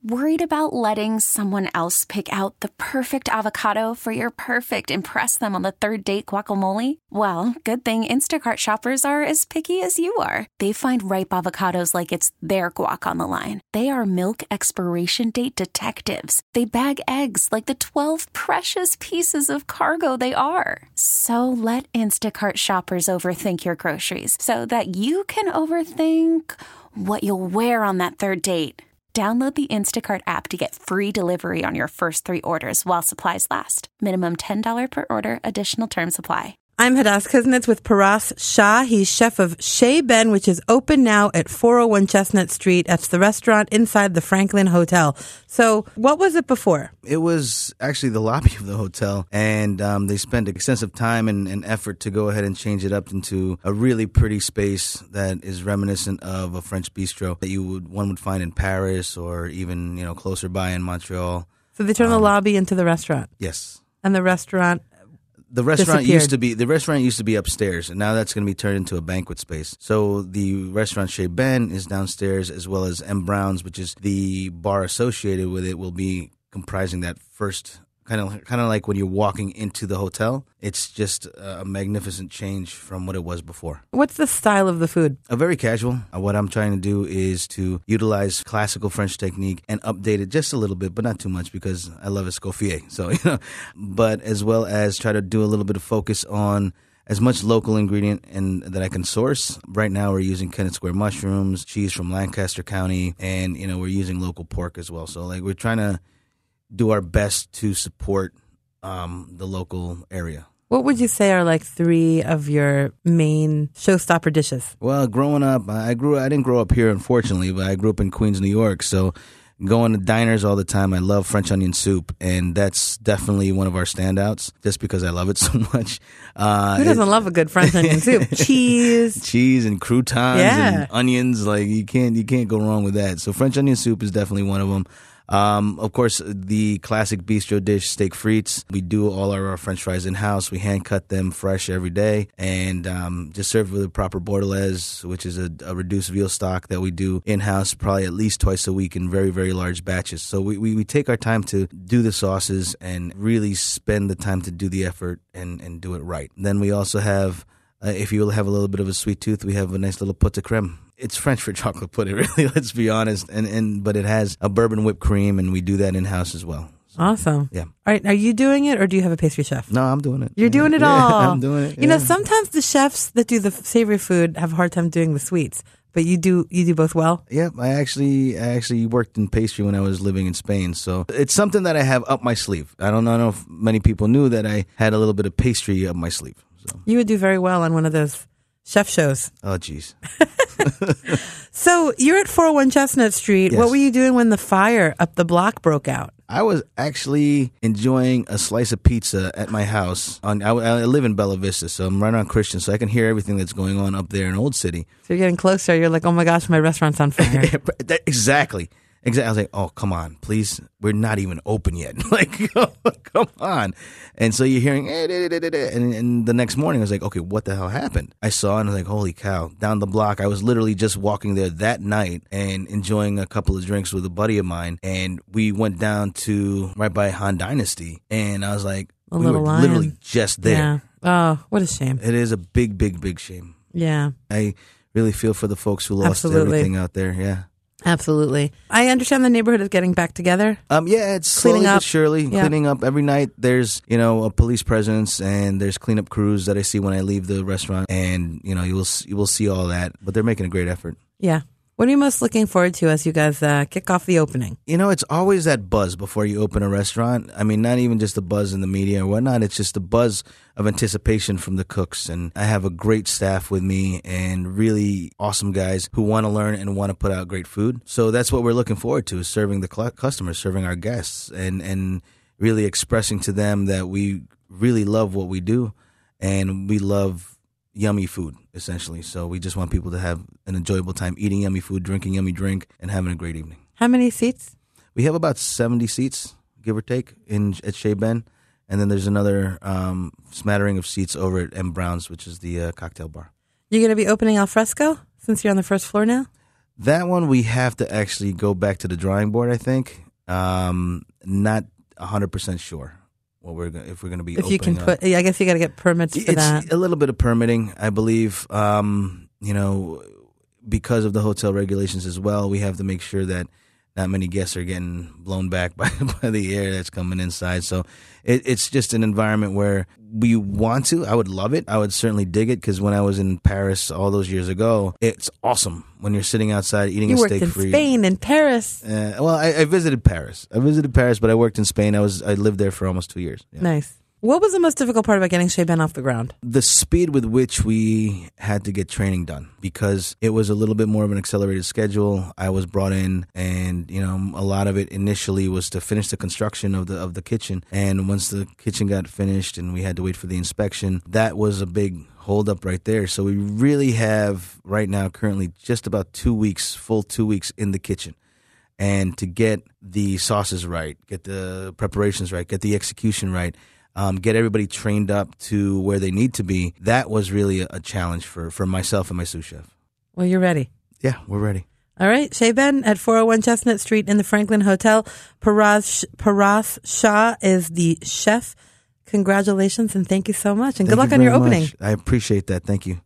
Worried about letting someone else pick out the perfect avocado for your perfect impress them on the third date guacamole? Well, good thing Instacart shoppers are as picky as you are. They find ripe avocados like it's their guac on the line. They are milk expiration date detectives. They bag eggs like the 12 precious pieces of cargo they are. So let Instacart shoppers overthink your groceries so that you can overthink what you'll wear on that third date. Download the Instacart app to get free delivery on your first 3 orders while supplies last. Minimum $10 per order. Additional terms apply. I'm Hadass Kuznets with Paras Shah. He's chef of Chez Ben, which is open now at 401 Chestnut Street. That's the restaurant inside the Franklin Hotel. So what was it before? It was actually the lobby of the hotel, and they spent extensive time and effort to go ahead and change it up into a really pretty space that is reminiscent of a French bistro that one would find in Paris or even closer by in Montreal. So they turned the lobby into the restaurant? Yes. And the restaurant used to be upstairs, and now that's going to be turned into a banquet space. So the restaurant Chez Ben is downstairs, as well as M. Brown's, which is the bar associated with it, will be comprising that first kind of like when you're walking into the hotel. It's just a magnificent change from what it was before. What's the style of the food? Very casual. What I'm trying to do is to utilize classical French technique and update it just a little bit, but not too much because I love Escoffier. So, but as well as try to do a little bit of focus on as much local ingredient that I can source. Right now we're using Kennett Square mushrooms, cheese from Lancaster County, and we're using local pork as well. So we're trying to do our best to support the local area. What would you say are 3 of your main showstopper dishes? Well, growing up, I didn't grow up here, unfortunately, but I grew up in Queens, New York. So going to diners all the time, I love French onion soup, and that's definitely one of our standouts just because I love it so much. Who doesn't love a good French onion soup? Cheese and croutons and onions. You can't go wrong with that. So French onion soup is definitely one of them. Of course, the classic bistro dish, steak frites. We do all our French fries in-house. We hand-cut them fresh every day and just serve with a proper bordelaise, which is a reduced veal stock that we do in-house probably at least twice a week in very, very large batches. So we take our time to do the sauces and really spend the time to do the effort and do it right. Then we also have, if you have a little bit of a sweet tooth, we have a nice little pot de crème. It's French for chocolate pudding, really, let's be honest. But it has a bourbon whipped cream, and we do that in-house as well. So, awesome. Yeah. All right. Are you doing it, or do you have a pastry chef? No, I'm doing it. You're doing it all. I'm doing it. Sometimes the chefs that do the savory food have a hard time doing the sweets, but you do both well? Yeah, I actually worked in pastry when I was living in Spain. So it's something that I have up my sleeve. I don't know if many people knew that I had a little bit of pastry up my sleeve. So. You would do very well on one of those chef shows. Oh, geez. So you're at 401 Chestnut Street. Yes. What were you doing when the fire up the block broke out? I was actually enjoying a slice of pizza at my house. I live in Bella Vista, so I'm right on Christian, so I can hear everything that's going on up there in Old City. So you're getting closer. You're like, oh my gosh, my restaurant's on fire. Exactly. I was like, oh, come on, please. We're not even open yet. Come on. And so you're hearing, and the next morning I was like, okay, what the hell happened? I saw and I was like, holy cow, down the block. I was literally just walking there that night and enjoying a couple of drinks with a buddy of mine. And we went down to right by Han Dynasty. And I was like, we were literally just there. Yeah. Oh, what a shame. It is a big, big, big shame. Yeah. I really feel for the folks who lost everything out there. Yeah. Absolutely. I understand the neighborhood is getting back together. Yeah, it's slowly but surely cleaning up. Every night there's, a police presence and there's cleanup crews that I see when I leave the restaurant, and you will see all that. But they're making a great effort. Yeah. What are you most looking forward to as you guys kick off the opening? It's always that buzz before you open a restaurant. I mean, not even just the buzz in the media or whatnot. It's just the buzz of anticipation from the cooks. And I have a great staff with me and really awesome guys who want to learn and want to put out great food. So that's what we're looking forward to, is serving the customers, serving our guests, and really expressing to them that we really love what we do and we love yummy food, essentially. So we just want people to have an enjoyable time eating yummy food, drinking yummy drink, and having a great evening. How many seats? We have about 70 seats, give or take, at Chez Ben. And then there's another smattering of seats over at M. Brown's, which is the cocktail bar. You're going to be opening al fresco since you're on the first floor now? That one we have to actually go back to the drawing board, I think. Not 100% sure what if we're going to be. If you can put, I guess you got to get permits for that. A little bit of permitting, I believe. Because of the hotel regulations as well, we have to make sure that not many guests are getting blown back by the air that's coming inside. So it's just an environment where we want to. I would love it. I would certainly dig it, because when I was in Paris all those years ago, it's awesome when you're sitting outside eating a steak free. You worked in Spain and Paris. I visited Paris. But I worked in Spain. I lived there for almost 2 years. Yeah. Nice. What was the most difficult part about getting Chez Ben off the ground? The speed with which we had to get training done, because it was a little bit more of an accelerated schedule. I was brought in, and a lot of it initially was to finish the construction of the kitchen. And once the kitchen got finished and we had to wait for the inspection, that was a big holdup right there. So we really have right now currently just about 2 weeks, full 2 weeks in the kitchen. And to get the sauces right, get the preparations right, get the execution right, get everybody trained up to where they need to be. That was really a challenge for myself and my sous chef. Well, you're ready. Yeah, we're ready. All right. Chez Ben at 401 Chestnut Street in the Franklin Hotel. Paras Shah is the chef. Congratulations and thank you so much. And good luck on your opening. I appreciate that. Thank you.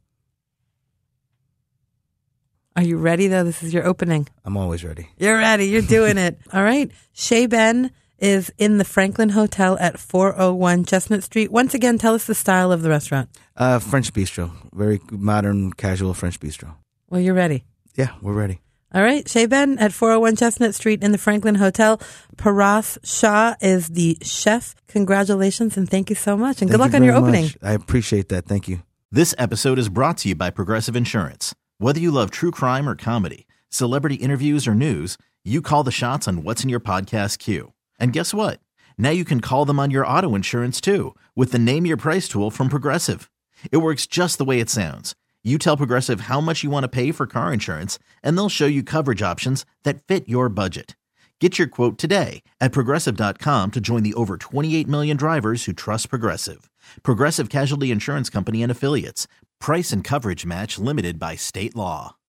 Are you ready, though? This is your opening. I'm always ready. You're ready. You're doing it. All right. Chez Ben is in the Franklin Hotel at 401 Chestnut Street. Once again, tell us the style of the restaurant. French bistro. Very modern, casual French bistro. Well, you're ready. Yeah, we're ready. All right. Chez Ben at 401 Chestnut Street in the Franklin Hotel. Paras Shah is the chef. Congratulations and thank you so much. And good luck on your opening. I appreciate that. Thank you. This episode is brought to you by Progressive Insurance. Whether you love true crime or comedy, celebrity interviews or news, you call the shots on what's in your podcast queue. And guess what? Now you can call them on your auto insurance too, with the Name Your Price tool from Progressive. It works just the way it sounds. You tell Progressive how much you want to pay for car insurance, and they'll show you coverage options that fit your budget. Get your quote today at Progressive.com to join the over 28 million drivers who trust Progressive. Progressive Casualty Insurance Company and Affiliates. Price and coverage match limited by state law.